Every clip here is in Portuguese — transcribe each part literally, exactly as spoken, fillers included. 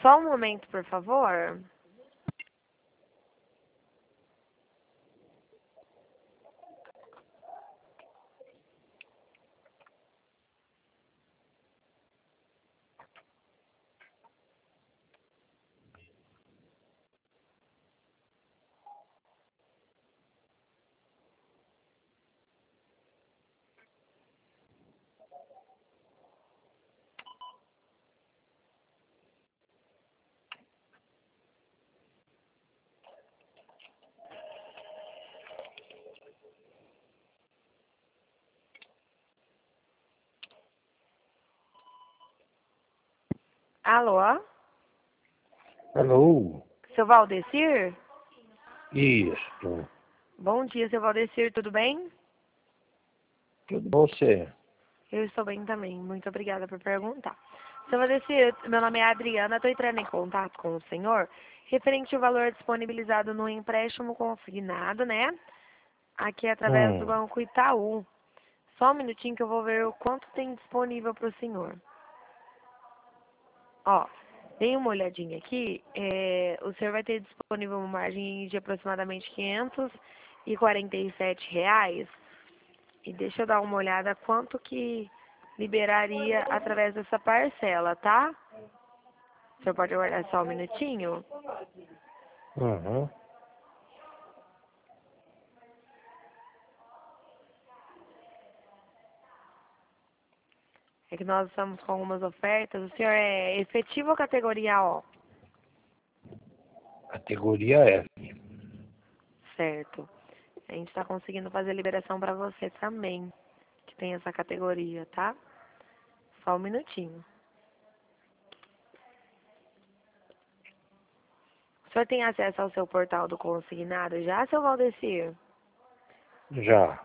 Só um momento, por favor. Alô? Alô? Seu Valdecir? Isso. Bom dia, seu Valdecir, tudo bem? Tudo bom, você? Eu estou bem também, muito obrigada por perguntar. Seu Valdecir, meu nome é Adriana, estou entrando em contato com o senhor referente ao valor disponibilizado no empréstimo consignado, né? Aqui através do Hum. Banco Itaú. Só um minutinho que eu vou ver o quanto tem disponível para o senhor. Ó, dei uma olhadinha aqui, é, o senhor vai ter disponível uma margem de aproximadamente quinhentos e quarenta e sete reais. E deixa eu dar uma olhada quanto que liberaria através dessa parcela, tá? O senhor pode aguardar só um minutinho? Uhum. É que nós estamos com algumas ofertas. O senhor é efetivo ou categoria O? Categoria F. Certo. A gente está conseguindo fazer liberação para você também, que tem essa categoria, tá? Só um minutinho. O senhor tem acesso ao seu portal do consignado já, seu Valdecir? Já.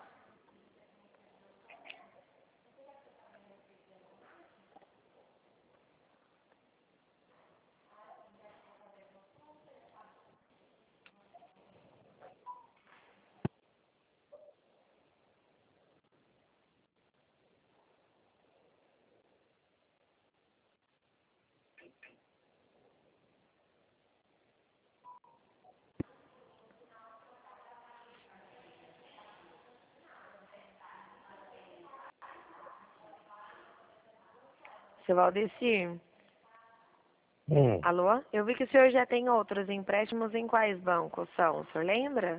Seu Valdecir? Hum. Alô? Eu vi que o senhor já tem outros empréstimos em quais bancos são? O senhor lembra?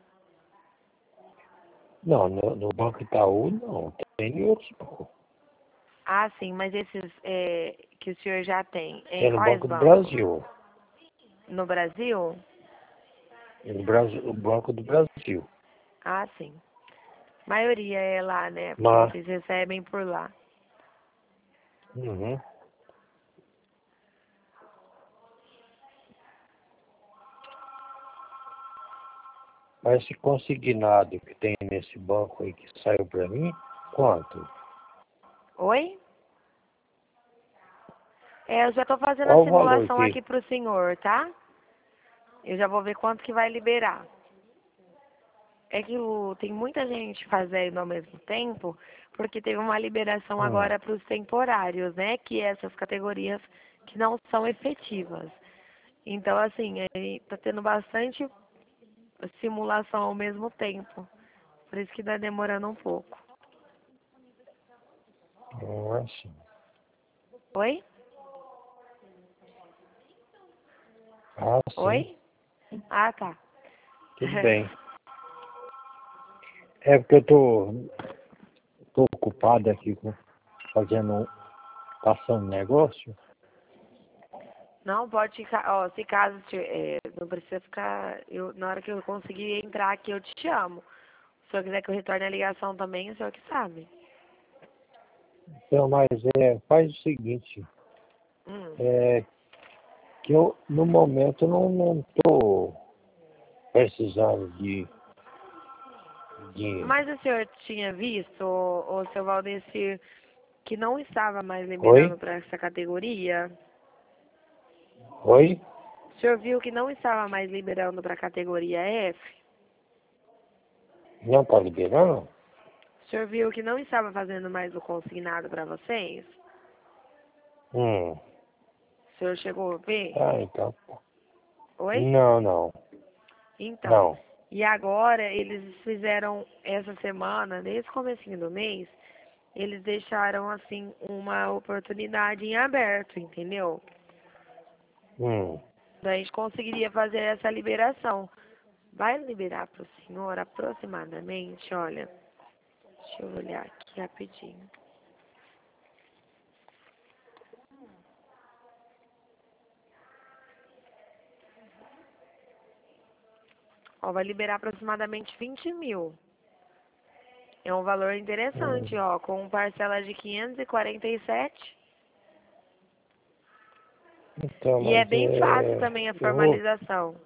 Não, no, no Banco Itaú não. Tem outros bancos. Ah, sim, mas esses é, que o senhor já tem, É em no quais Banco do bancos? Brasil. No Brasil? É no Brasil, o Banco do Brasil. Ah, sim. A maioria é lá, né? Porque Mas, vocês recebem por lá. uhum. Mas esse consignado que tem nesse banco aí que saiu pra mim, quanto? Oi? É, eu já tô fazendo a Qual o valor simulação que... aqui pro senhor, tá? Eu já vou ver quanto que vai liberar. É que o, tem muita gente fazendo ao mesmo tempo, porque teve uma liberação Hum. agora para os temporários, né? Que é essas categorias que não são efetivas. Então, assim, está tendo bastante simulação ao mesmo tempo. Por isso que está demorando um pouco. Nossa. Oi? Ah, sim. Oi? Ah, tá. Tudo bem. É porque eu tô, tô ocupado aqui com fazendo, passando negócio. Não pode ficar, ó, se caso te- é, não precisa ficar, eu, na hora que eu conseguir entrar aqui eu te chamo. Se o senhor quiser que eu retorne a ligação também, o senhor que sabe. Então, mas é, faz o seguinte, Hum. é, que eu, no momento, não, não tô precisando de dinheiro. Mas o senhor tinha visto, o, o seu Valdecir, que não estava mais liberando Oi? para essa categoria? Oi? O senhor viu que não estava mais liberando para a categoria F? Não tá liberando? O senhor viu que não estava fazendo mais o consignado para vocês? Hum. O senhor chegou a ver? Ah, então. Oi? Não, não. Então. Não. E agora eles fizeram essa semana, desde o comecinho do mês, eles deixaram assim uma oportunidade em aberto, entendeu? Hum. Daí a gente conseguiria fazer essa liberação. Vai liberar para o senhor aproximadamente, olha, deixa eu olhar aqui rapidinho. Ó, vai liberar aproximadamente vinte mil. É um valor interessante, Hum. ó, com parcela de quinhentos e quarenta e sete. Então, E é mas bem fácil é. também a Eu vou. formalização.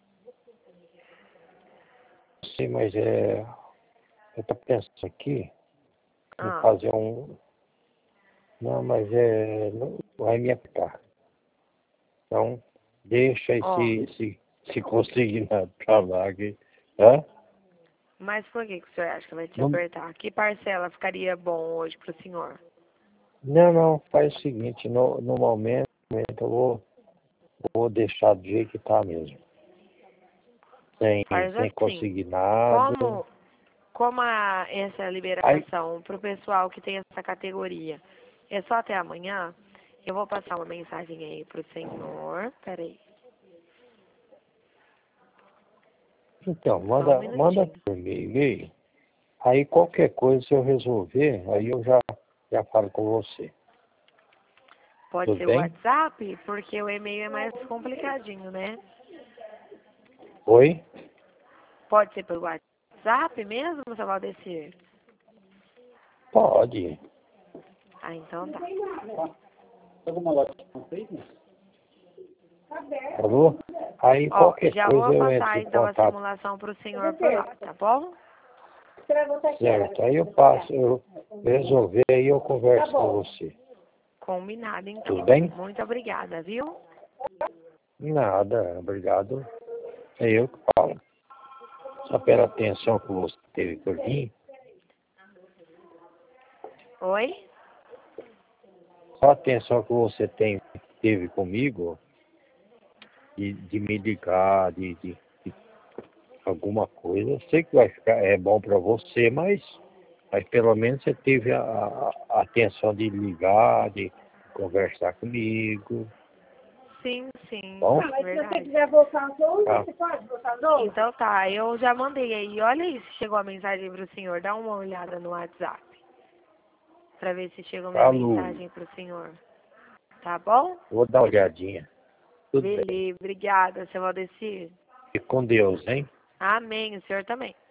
Sim, mas é. Eu tô pensando aqui em Ah, fazer um. Não, mas é. Não vai me aplicar. Então, deixa aí ó, se, se, se conseguir na, pra lá. Aqui. Hã? mas por que que o senhor acha que vai te Não, apertar? Que parcela ficaria bom hoje pro senhor? não, não, faz o seguinte, no, no momento, no momento eu vou, vou deixar do jeito que tá mesmo. Sem, Faz sem assim. conseguir nada. Como, como a, essa Aí, liberação pro pessoal que tem essa categoria é só até amanhã, eu vou passar uma mensagem aí pro senhor. Peraí, então, só um manda, manda minutinho. por e-mail aí. Aí qualquer coisa, se eu resolver, aí eu já, já falo com você. Pode Tudo ser o bem? WhatsApp, porque o e-mail é mais complicadinho, né? Oi? Pode ser pelo WhatsApp mesmo, seu Valdecir? Pode. Ah, então tá. Alô? Aí Ó, qualquer já coisa vou eu entro passar em então a contato. simulação pro senhor por lá, tá bom? Certo. Aí eu passo, eu resolver, aí eu converso com você. Combinado Tudo então. bem? Muito obrigada, viu? Nada, obrigado. É eu que falo. Só pela atenção que você teve por mim, Oi? só a atenção que você tem, teve comigo, de, de me ligar, de, de, de alguma coisa. Eu sei que vai ficar, é bom para você, mas, mas pelo menos você teve a, a, a atenção de ligar, de conversar comigo. Sim, sim, Bom? é Mas se você verdade. quiser voltar às onze, Tá. você pode voltar às onze? Então tá, eu já mandei aí. Olha aí se chegou a mensagem pro senhor. Dá uma olhada no WhatsApp. Pra ver se chegou minha Falou. mensagem pro senhor. Tá bom? Vou dar uma olhadinha. Tudo bem. Beleza, obrigada, seu Valdecir. Fique com Deus, hein? Amém, o senhor também.